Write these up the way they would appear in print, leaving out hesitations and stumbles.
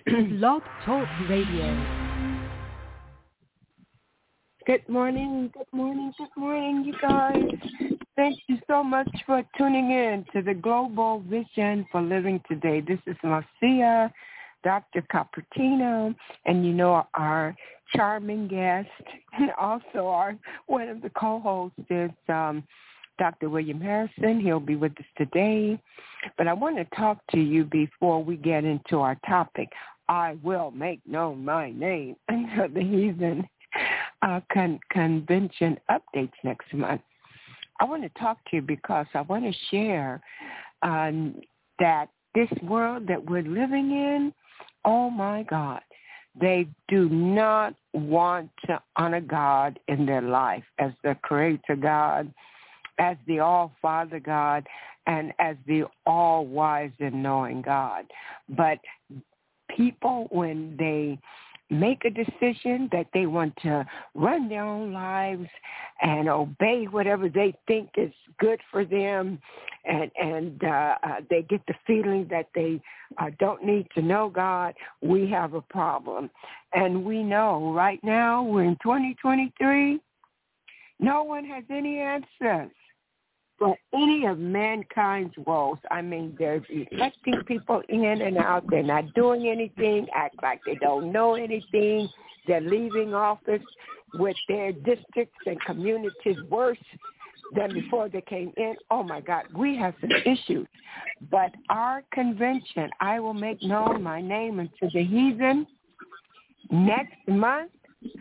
Blog Talk Radio. Good morning, you guys. Thank you so much for tuning in to the Global Vision for Living Today. This is Marcia, Dr. Capertino, and you know our charming guest, and also one of the co-hosts is Dr. William Harrison. He'll be with us today. But I want to talk to you before we get into our topic. I will make known my name until the heathen convention updates next month. I want to talk to you because I want to share that this world that we're living in, oh my God, they do not want to honor God in their life as the Creator God, as the All-Father God, and as the all-wise and knowing God. But people, when they make a decision that they want to run their own lives and obey whatever they think is good for them, and they get the feeling that they don't need to know God, we have a problem. And we know right now, we're in 2023, no one has any answers for any of mankind's woes. I mean, they're electing people in and out. They're not doing anything, act like they don't know anything. They're leaving office with their districts and communities worse than before they came in. Oh, my God, we have some issues. But our convention, I will make known my name unto the heathen, next month,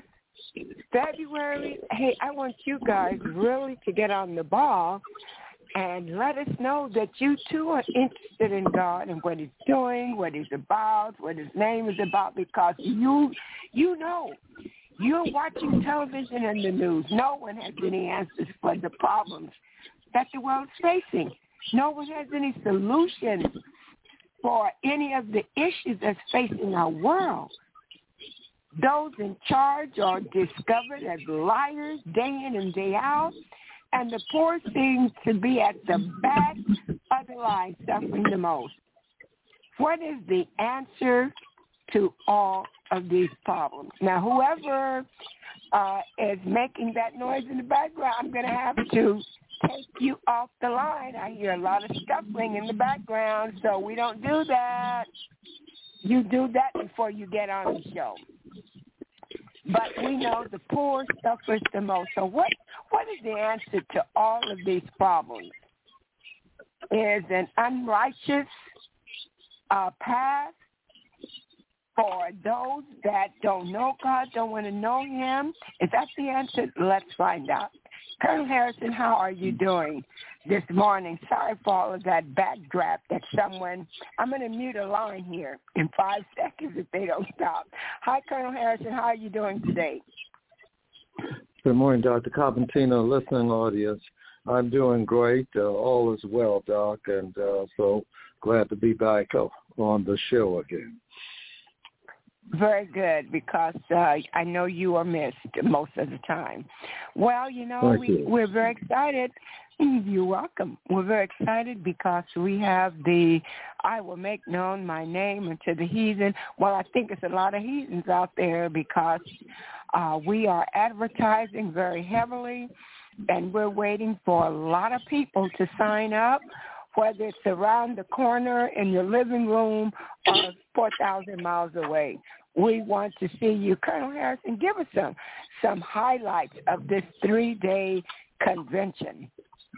February. Hey, I want you guys really to get on the ball and let us know that you too are interested in God and what He's doing, what He's about, what His name is about, because you know, you're watching television and the news. No one has any answers for the problems that the world's facing. No one has any solutions for any of the issues that's facing our world. Those in charge are discovered as liars day in and day out, and the poor seem to be at the back of the line suffering the most. What is the answer to all of these problems? Now, whoever is making that noise in the background, I'm going to have to take you off the line. I hear a lot of scuffling in the background, so we don't do that. You do that before you get on the show. But we know the poor suffers the most. So what is the answer to all of these problems? Is an unrighteous path for those that don't know God, don't want to know Him? Is that the answer? Let's find out. Colonel Harrison, how are you doing this morning? Sorry for all of that backdraft that someone, I'm going to mute a line here in 5 seconds if they don't stop. Hi, Colonel Harrison, how are you doing today? Good morning, Dr. Capertino, listening audience. I'm doing great. All is well, Doc, and so glad to be back on the show again. Very good, because I know you are missed most of the time. Well, you know, we're very excited. You're welcome. We're very excited because we have the I will make known my name unto the heathen. Well, I think it's a lot of heathens out there because we are advertising very heavily, and we're waiting for a lot of people to sign up, whether it's around the corner in your living room or 4,000 miles away. We want to see you. Colonel Harrison, give us some highlights of this 3-day convention.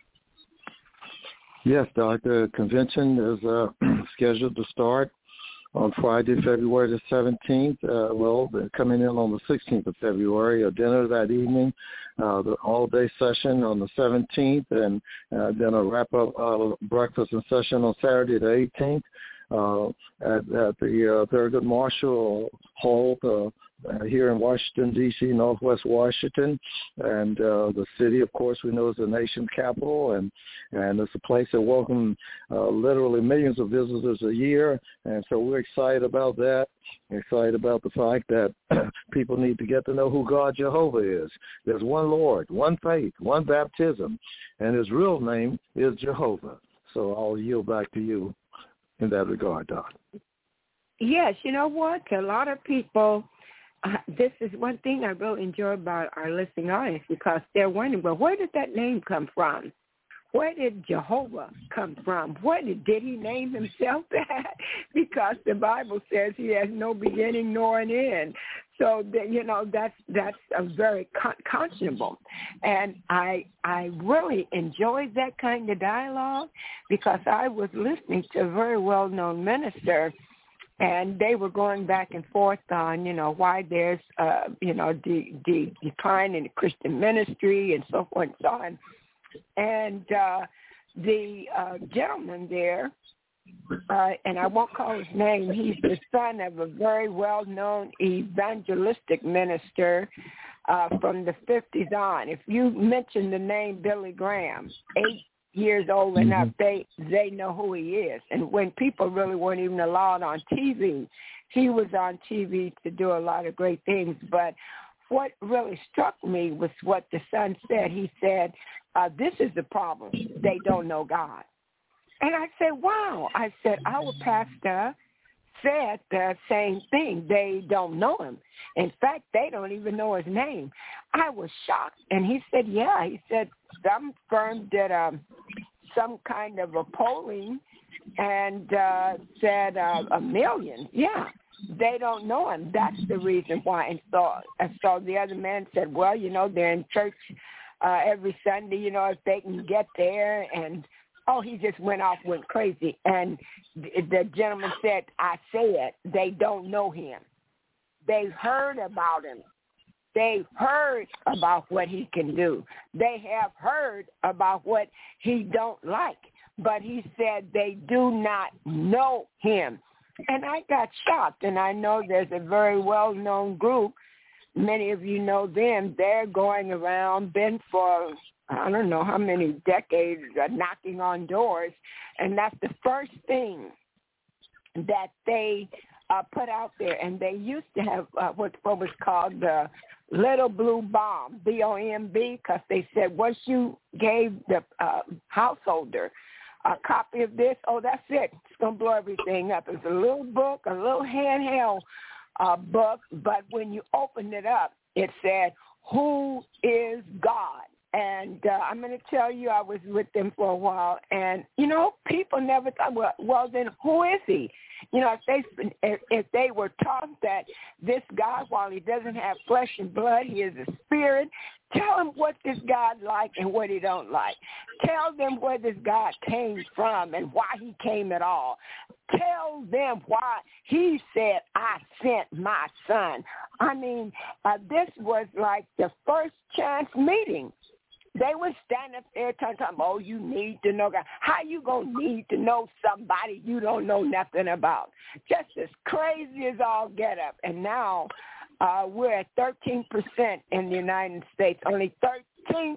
Yes, Doctor. The convention is scheduled to start on Friday, February the 17th. They're coming in on the 16th of February, a dinner that evening, the all-day session on the 17th, and then a wrap-up breakfast and session on Saturday the 18th. At the Thurgood Marshall Hall here in Washington, D.C., Northwest Washington. And the city, of course, we know is the nation's capital, and it's a place that welcomes literally millions of visitors a year. And so we're excited about that. We're excited about the fact that people need to get to know who God Jehovah is. There's one Lord, one faith, one baptism, and His real name is Jehovah. So I'll yield back to you in that regard, Doc. Yes, you know what? A lot of people, this is one thing I really enjoy about our listening audience, because they're wondering, well, where did that name come from? Where did Jehovah come from? Did he name himself that? Because the Bible says he has no beginning nor an end. So, that's a very conscionable. And I really enjoyed that kind of dialogue, because I was listening to a very well-known minister, and they were going back and forth on, why there's, the decline in the Christian ministry and so forth and so on. And the gentleman there, and I won't call his name, he's the son of a very well-known evangelistic minister from the 50s on. If you mention the name Billy Graham, 8 years old enough, they know who he is. And when people really weren't even allowed on TV, he was on TV to do a lot of great things. But what really struck me was what the son said. He said, this is the problem. They don't know God. And I said, wow. I said, our pastor said the same thing. They don't know him. In fact, they don't even know his name. I was shocked. And he said, yeah. He said, some firm did some kind of a polling and said 1 million. Yeah. They don't know him. That's the reason why. And so the other man said, well, they're in church every Sunday, if they can get there. And, he just went crazy. And the gentleman said, I said, they don't know him. They heard about him. They heard about what he can do. They have heard about what he don't like. But he said they do not know him. And I got shocked, and I know there's a very well-known group. Many of you know them. They're going around, been for, I don't know how many decades, knocking on doors, and that's the first thing that they put out there. And they used to have what was called the Little Blue Bomb, B-O-M-B, because they said once you gave the householder a copy of this, that's it. It's going to blow everything up. It's a little book, a little handheld book, but when you opened it up, it said, who is God? And I'm going to tell you, I was with them for a while, and, people never thought, well, then who is he? If they were taught that this God, while he doesn't have flesh and blood, he is a spirit, tell them what this God like and what he don't like. Tell them where this God came from and why he came at all. Tell them why he said, I sent my son. I mean, this was like the first chance meeting. They would stand up there talking, you need to know God. How you going to need to know somebody you don't know nothing about? Just as crazy as all get up. And now we're at 13% in the United States. Only 13%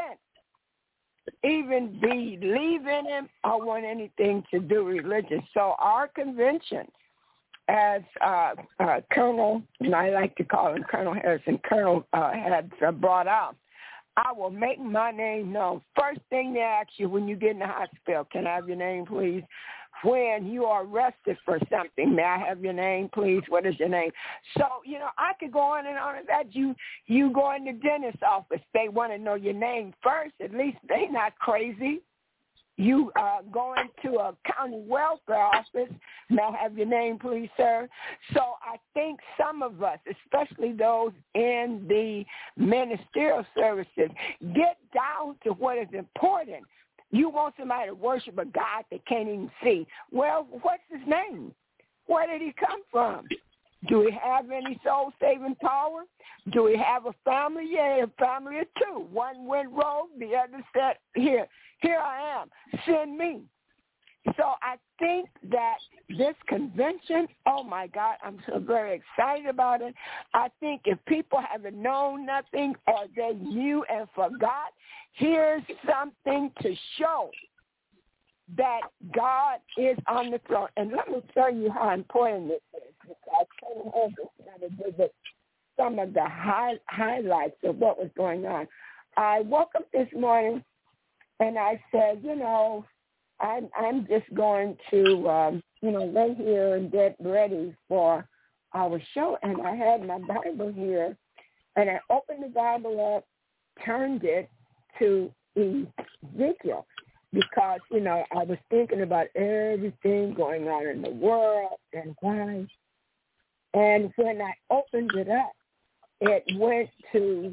even believe in him or want anything to do with religion. So our convention, as Colonel, and I like to call him Colonel Harrison, Colonel had brought out, I will make my name known. First thing they ask you when you get in the hospital, can I have your name, please? When you are arrested for something, may I have your name, please? What is your name? So, I could go on and on that. You go in the dentist's office. They want to know your name first. At least they're not crazy. You go into a county welfare office. May I have your name, please, sir? So I think some of us, especially those in the ministerial services, get down to what is important. You want somebody to worship a God they can't even see. Well, what's his name? Where did he come from? Do we have any soul-saving power? Do we have a family? Yeah, a family of two. One went rogue, the other said, here I am, send me. So I think that this convention, oh, my God, I'm so very excited about it. I think if people haven't known nothing or they knew and forgot, here's something to show that God is on the throne. And let me tell you how important this is, because Colonel Harrison got to visit some of the highlights of what was going on. I woke up this morning and I said, I'm just going to, lay here and get ready for our show. And I had my Bible here, and I opened the Bible up, turned it to Ezekiel, because, I was thinking about everything going on in the world and why. And when I opened it up, it went to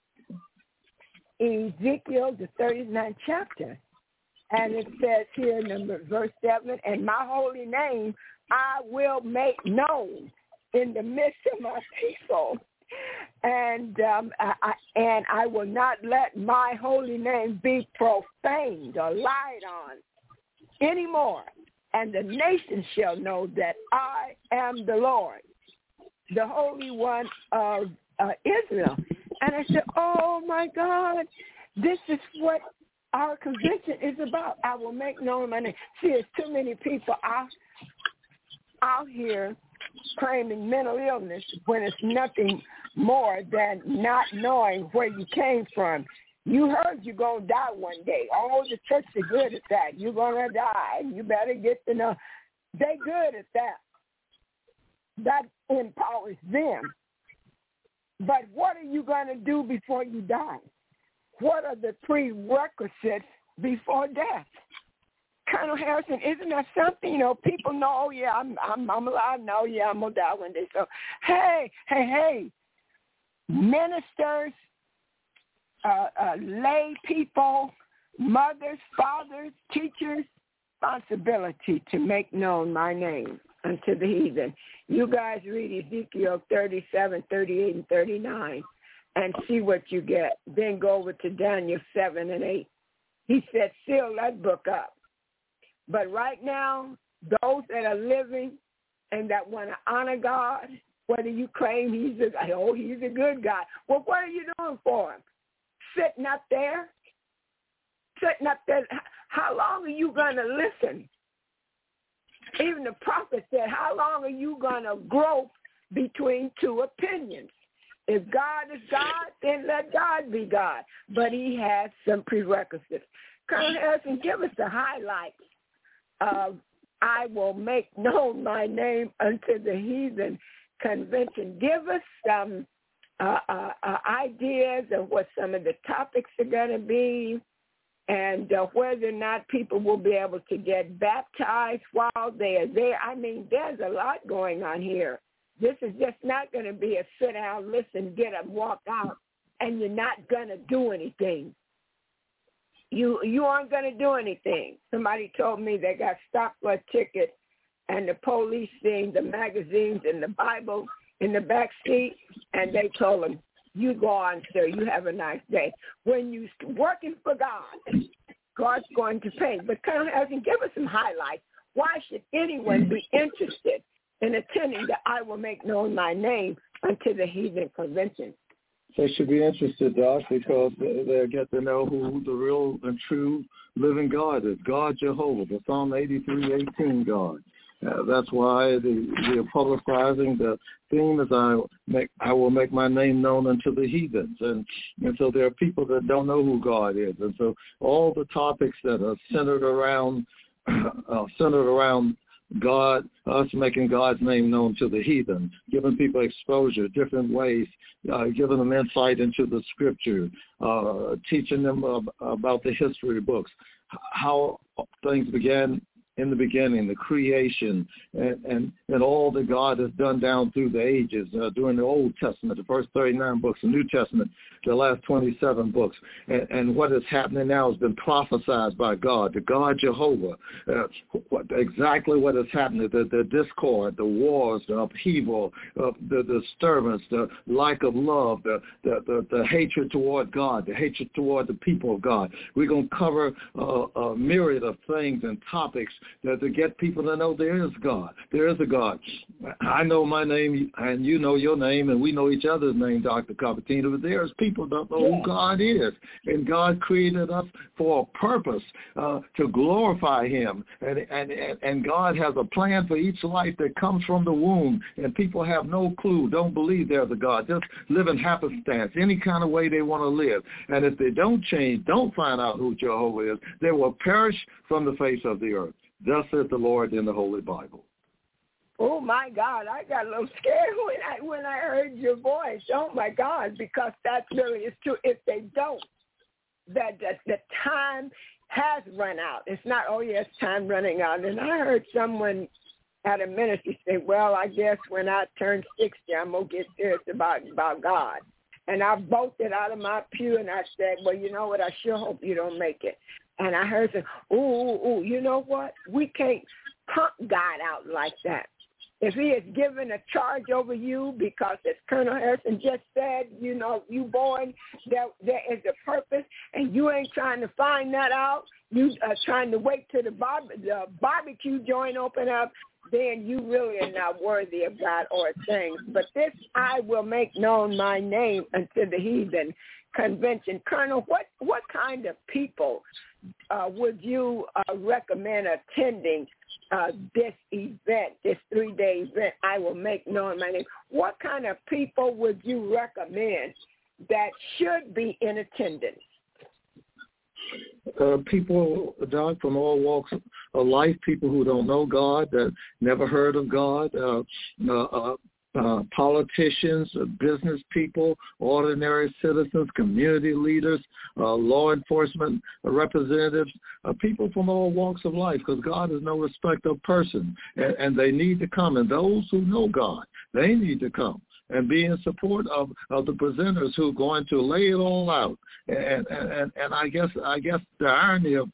Ezekiel, the 39th chapter. And it says here, verse 7, and my holy name I will make known in the midst of my people. And I will not let my holy name be profaned or lied on anymore. And the nations shall know that I am the Lord, the Holy One of Israel. And I said, oh, my God, this is what our convention is about. I will make known my name. See, there's too many people out here claiming mental illness when it's nothing more than not knowing where you came from. You heard you're going to die one day. Oh, the church is good at that. You're going to die. You better get to know. They're good at that. That empowers them. But what are you going to do before you die? What are the prerequisites before death? Colonel Harrison, isn't that something? People know, oh, yeah, I'm alive. No, yeah, I'm going to die one day. So, hey, ministers, lay people, mothers, fathers, teachers, responsibility to make known my name unto the heathen. You guys read Ezekiel 37, 38, and 39 and see what you get. Then go over to Daniel 7 and 8. He said, seal that book up. But right now, those that are living and that want to honor God, whether you claim he's a good God, well, what are you doing for him? Sitting up there? How long are you going to listen? Even the prophet said, how long are you going to grope between two opinions? If God is God, then let God be God. But he has some prerequisites. Colonel Harrison, give us the highlights of I will make known my name unto the heathen convention. Give us some ideas of what some of the topics are going to be, and whether or not people will be able to get baptized while they are there. I mean, there's a lot going on here. This is just not going to be a sit down, listen, get up, walk out, and you're not going to do anything. You aren't going to do anything. Somebody told me they got stopped for a ticket, and the police seen the magazines and the Bible in the back seat, and they told them, you go on, sir. You have a nice day. When you're working for God, God's going to pay. But Colonel Harrison, give us some highlights. Why should anyone be interested in attending the I will make known my name unto the heathen convention? They should be interested, Doc, because they'll get to know who the real and true living God is, God Jehovah, the Psalm 83:18 God. That's why they're publicizing the theme is I will make my name known unto the heathens. And so there are people that don't know who God is. And so all the topics that are centered around God, us making God's name known to the heathen, giving people exposure, different ways, giving them insight into the scripture, teaching them about the history books, how things began in the beginning, the creation, and all that God has done down through the ages, during the Old Testament, the first 39 books, the New Testament, the last 27 books. And what is happening now has been prophesied by God, the God Jehovah, exactly what is happening, the discord, the wars, the upheaval, the disturbance, the lack of love, the hatred toward God, the hatred toward the people of God. We're going to cover a myriad of things and topics to get people to know there is God. There is a God. I know my name, and you know your name, and we know each other's name, Dr. Capetina, but there's people that don't know who God is. And God created us for a purpose, to glorify him. And God has a plan for each life that comes from the womb, and people have no clue, don't believe there's a God, just live in happenstance, any kind of way they want to live. And if they don't change, don't find out who Jehovah is, they will perish from the face of the earth. Thus said the Lord in the Holy Bible. Oh, my God, I got a little scared when I heard your voice. Oh, my God, because that really is true. If they don't, that the time has run out. It's not, oh, yes, time running out. And I heard someone at a ministry say, well, I guess when I turn 60, I'm going to get serious about God. And I bolted out of my pew and I said, well, you know what, I sure hope you don't make it. And I heard say, ooh, you know what? We can't punk God out like that. If he has given a charge over you, because as Colonel Harrison just said, you know, you born, there is a purpose, and you ain't trying to find that out. You are trying to wait till the barbecue joint open up, then you really are not worthy of God or things. But this I will make known my name unto the heathen convention. Colonel, what kind of people would you recommend attending this event, this 3-day event, I will make known my name? What kind of people would you recommend that should be in attendance? People, Doc, from all walks of life, people who don't know God, that never heard of God, politicians, business people, ordinary citizens, community leaders, law enforcement representatives, people from all walks of life, because God is no respecter of person, and they need to come. And those who know God, they need to come and be in support of the presenters who are going to lay it all out. And I guess the irony of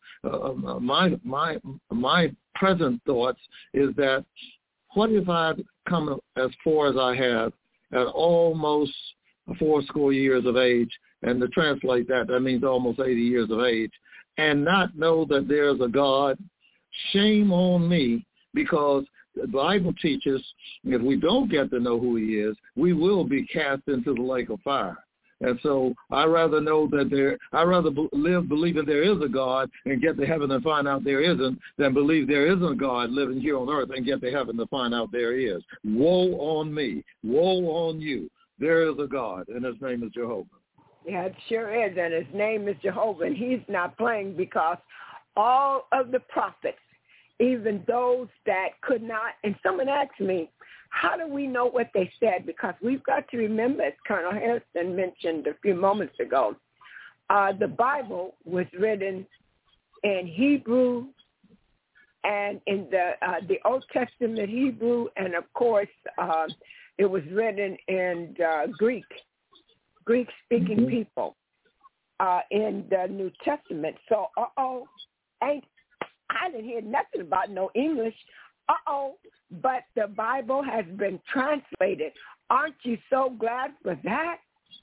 my present thoughts is that, what if I'd come as far as I have at almost 80 years of age, and to translate that means almost 80 years of age, and not know that there's a God? Shame on me, because the Bible teaches if we don't get to know who he is, we will be cast into the lake of fire. And so I rather know that live believing there is a God and get to heaven and find out there isn't, than believe there isn't a God living here on earth and get to heaven to find out there is. Woe on me. Woe on you. There is a God, and his name is Jehovah. Yeah, it sure is, and his name is Jehovah, and he's not playing, because all of the prophets, even those that could not, and someone asked me, how do we know what they said? Because we've got to remember, as Colonel Harrison mentioned a few moments ago, the Bible was written in Hebrew and in the Old Testament Hebrew, and of course it was written in Greek-speaking people in the New Testament. So, I didn't hear nothing about no English. But the Bible has been translated. Aren't you so glad for that?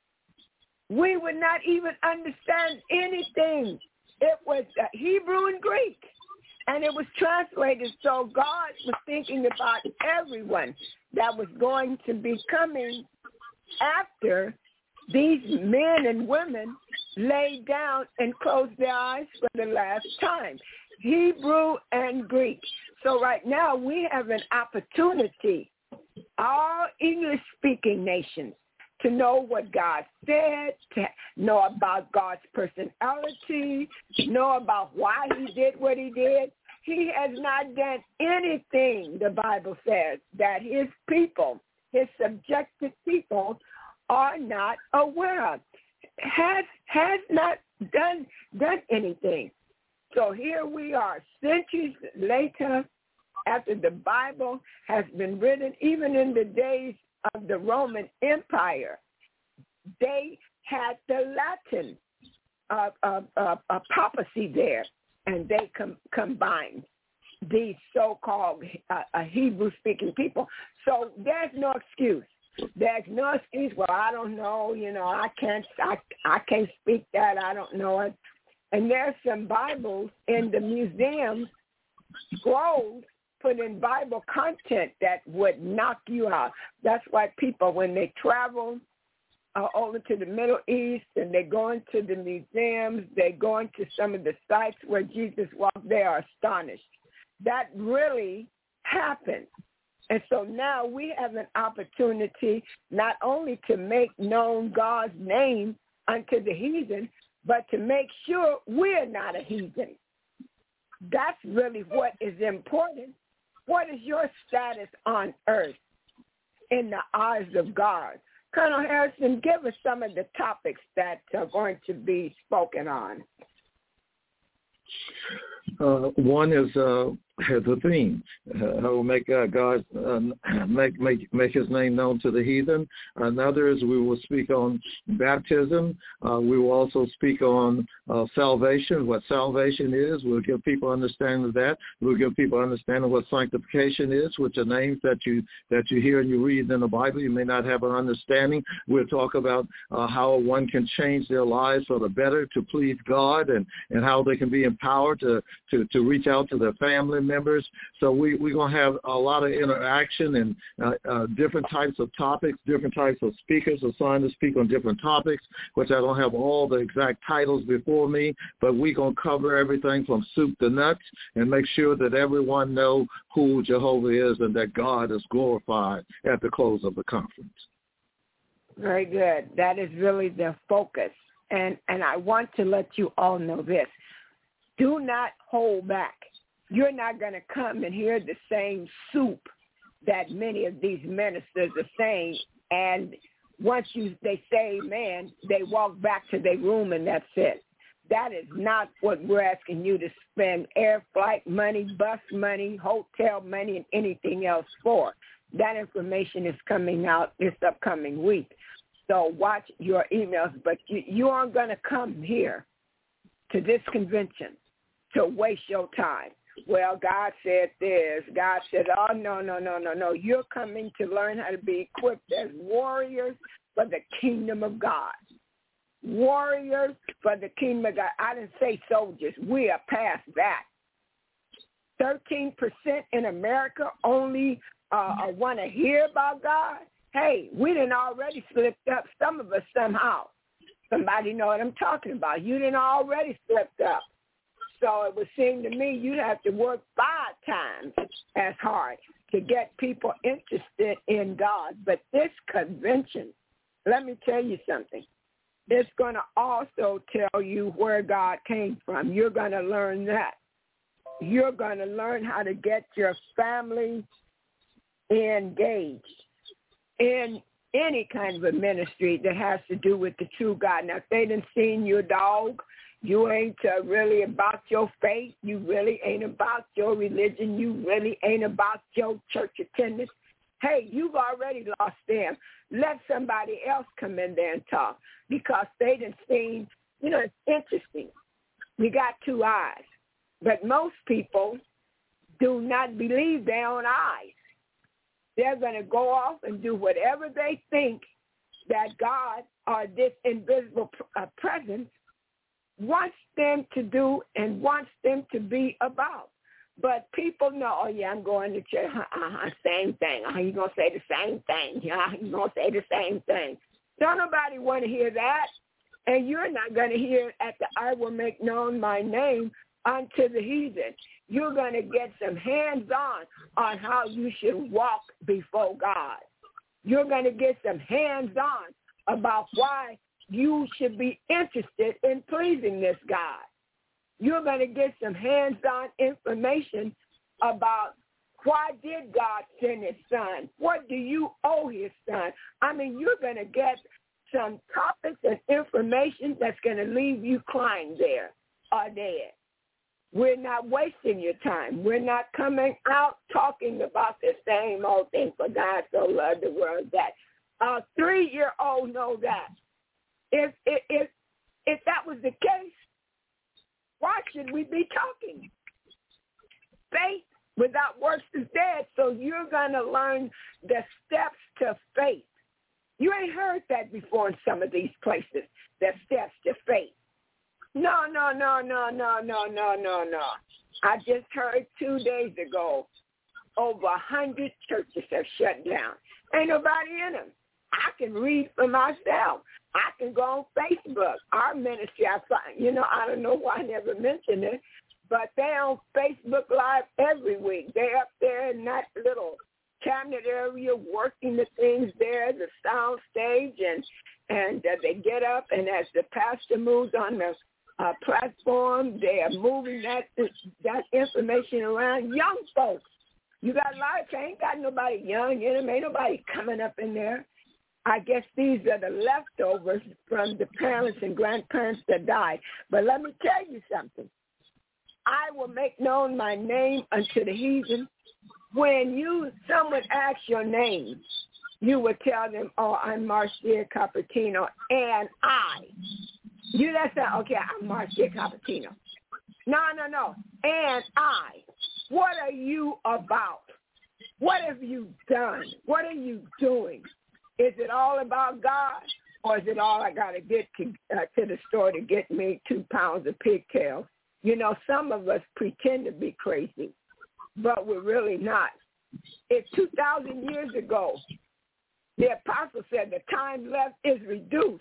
We would not even understand anything. It was Hebrew and Greek, and it was translated. So God was thinking about everyone that was going to be coming after these men and women laid down and closed their eyes for the last time. Hebrew and Greek. So right now we have an opportunity, all English-speaking nations, to know what God said, to know about God's personality, to know about why he did what he did. He has not done anything, the Bible says, that his people, his subjected people, are not aware of. Has not done anything. So here we are, centuries later, after the Bible has been written, even in the days of the Roman Empire, they had the Latin papacy there, and they combined these so-called Hebrew-speaking people. So there's no excuse. There's no excuse. Well, I don't know. I can't speak that. I don't know it. And there's some Bibles in the museums scrolls put in Bible content that would knock you out. That's why people, when they travel over to the Middle East and they go into the museums, they go into some of the sites where Jesus walked, they are astonished. That really happened. And so now we have an opportunity not only to make known God's name unto the heathen, but to make sure we're not a heathen. That's really what is important. What is your status on earth in the eyes of God? Colonel Harrison, give us some of the topics that are going to be spoken on. One is the theme. How will make God make His name known to the heathen. Another is we will speak on baptism. We will also speak on salvation, what salvation is. We'll give people understanding of that. We'll give people understanding what sanctification is, which are names that you hear and you read in the Bible. You may not have an understanding. We'll talk about how one can change their lives for the better to please God, and how they can be empowered to reach out to their family members. So we're going to have a lot of interaction and different types of topics, different types of speakers assigned to speak on different topics, which I don't have all the exact titles before me, but we're going to cover everything from soup to nuts and make sure that everyone know who Jehovah is and that God is glorified at the close of the conference. Very good. That is really the focus. And I want to let you all know this. Do not hold back. You're not going to come and hear the same soup that many of these ministers are saying, and once they say amen, they walk back to their room and that's it. That is not what we're asking you to spend air flight money, bus money, hotel money, and anything else for. That information is coming out this upcoming week. So watch your emails, but you aren't going to come here to this convention to waste your time. Well, God said this. God said, oh, no. You're coming to learn how to be equipped as warriors for the kingdom of God. Warriors for the kingdom of God. I didn't say soldiers. We are past that. 13% in America only want to hear about God. Hey, we done already slipped up, some of us somehow. Somebody know what I'm talking about. You done already slipped up. So it would seem to me you'd have to work 5 times as hard to get people interested in God. But this convention, let me tell you something. It's going to also tell you where God came from. You're going to learn that. You're going to learn how to get your family engaged in any kind of a ministry that has to do with the true God. Now, if they done seen your dog, you ain't really about your faith. You really ain't about your religion. You really ain't about your church attendance. Hey, you've already lost them. Let somebody else come in there and talk because they done seen, it's interesting. We got 2 eyes, but most people do not believe their own eyes. They're going to go off and do whatever they think that God or this invisible presence wants them to do and wants them to be about. But people know, oh, yeah, I'm going to church. Same thing. You're going to say the same thing. You're going to say the same thing. Don't nobody want to hear that. And you're not going to hear it at the I will make known my name unto the heathen. You're going to get some hands-on on how you should walk before God. You're going to get some hands-on about why you should be interested in pleasing this God. You're going to get some hands-on information about why did God send his son? What do you owe his son? You're going to get some topics and information that's going to leave you crying there or dead. We're not wasting your time. We're not coming out talking about the same old thing, for God so loved the world that. A 3-year-old know that. If that was the case, why should we be talking? Faith without works is dead, so you're going to learn the steps to faith. You ain't heard that before in some of these places, the steps to faith. No. I just heard 2 days ago, over 100 churches have shut down. Ain't nobody in them. I can read for myself. I can go on Facebook. Our ministry, I don't know why I never mentioned it, but they're on Facebook Live every week. They're up there in that little cabinet area working the things there, the sound stage, and they get up, and as the pastor moves on the platform, they are moving that information around. Young folks, you got a lot of, ain't got nobody young in them, ain't nobody coming up in there. I guess these are the leftovers from the parents and grandparents that died. But let me tell you something. I will make known my name unto the heathen. When someone asks your name, you will tell them, oh, I'm Marcia Capertino, and I. That's not, okay, I'm Marcia Capertino. No. And I. What are you about? What have you done? What are you doing? Is it all about God, or is it all I got to get to the store to get me 2 pounds of pigtails? Some of us pretend to be crazy, but we're really not. It's 2,000 years ago. The apostle said the time left is reduced.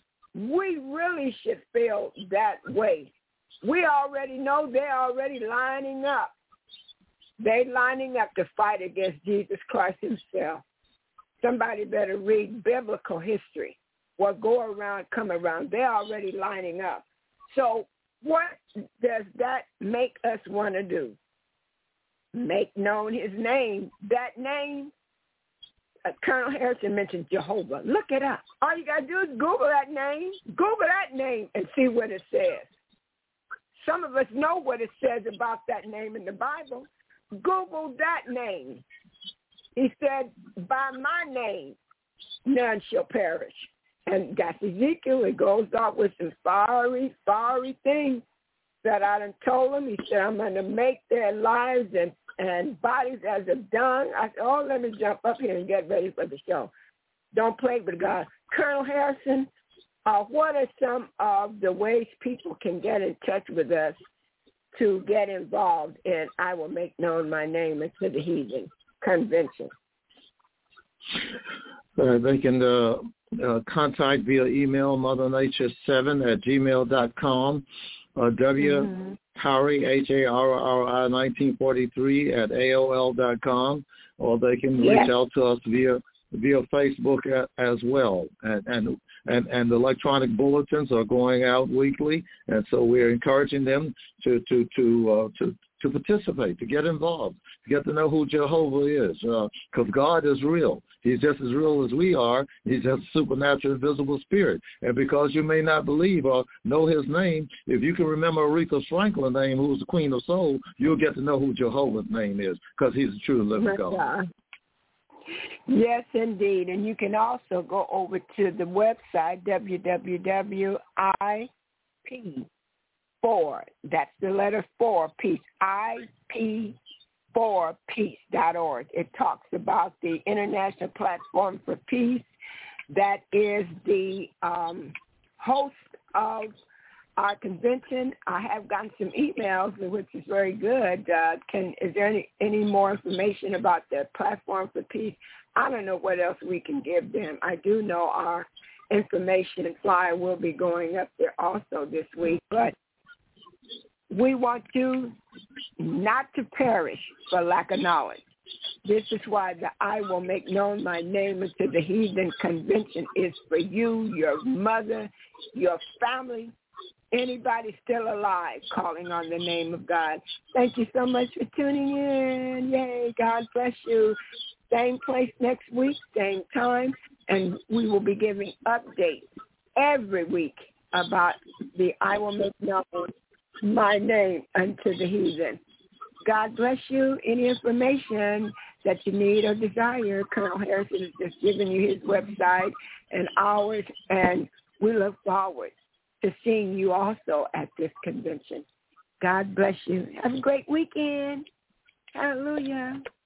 We really should feel that way. We already know they're already lining up. They're lining up to fight against Jesus Christ himself. Somebody better read biblical history. What go around, come around. They're already lining up. So what does that make us want to do? Make known his name. That name, Colonel Harrison mentioned Jehovah. Look it up. All you got to do is Google that name. Google that name and see what it says. Some of us know what it says about that name in the Bible. Google that name. He said, by my name, none shall perish. And that's Ezekiel. It goes off with some fiery things that I done told him. He said, I'm going to make their lives and bodies as of dung. I said, oh, let me jump up here and get ready for the show. Don't play with God. Colonel Harrison, what are some of the ways people can get in touch with us to get involved in I Will Make Known My Name unto the Heathen Convention? They can contact via email mothernature7@gmail.com, Harry, Harri 1943 at AOL.com, or they can reach out to us via Facebook as well. And electronic bulletins are going out weekly, and so we're encouraging them to participate, to get involved, to get to know who Jehovah is, because God is real. He's just as real as we are. He's just a supernatural, invisible spirit. And because you may not believe or know his name, if you can remember Aretha Franklin's name, who was the Queen of Soul, you'll get to know who Jehovah's name is, because he's the true living God. Yes, indeed. And you can also go over to the website, www.IP4, that's the letter 4, peace, IP4peace.org. It talks about the International Platform for Peace. That is the host of our convention. I have gotten some emails, which is very good. Is there any more information about the Platform for Peace? I don't know what else we can give them. I do know our information and flyer will be going up there also this week, but we want you not to perish for lack of knowledge. This is why the I Will Make Known My Name unto the Heathen Convention is for you, your mother, your family, anybody still alive calling on the name of God. Thank you so much for tuning in. Yay, God bless you. Same place next week, same time, and we will be giving updates every week about the I Will Make Known My Name unto the Heathen. God bless you. Any information that you need or desire, Colonel Harrison has just given you his website and ours, and we look forward to seeing you also at this convention. God bless you. Have a great weekend. Hallelujah.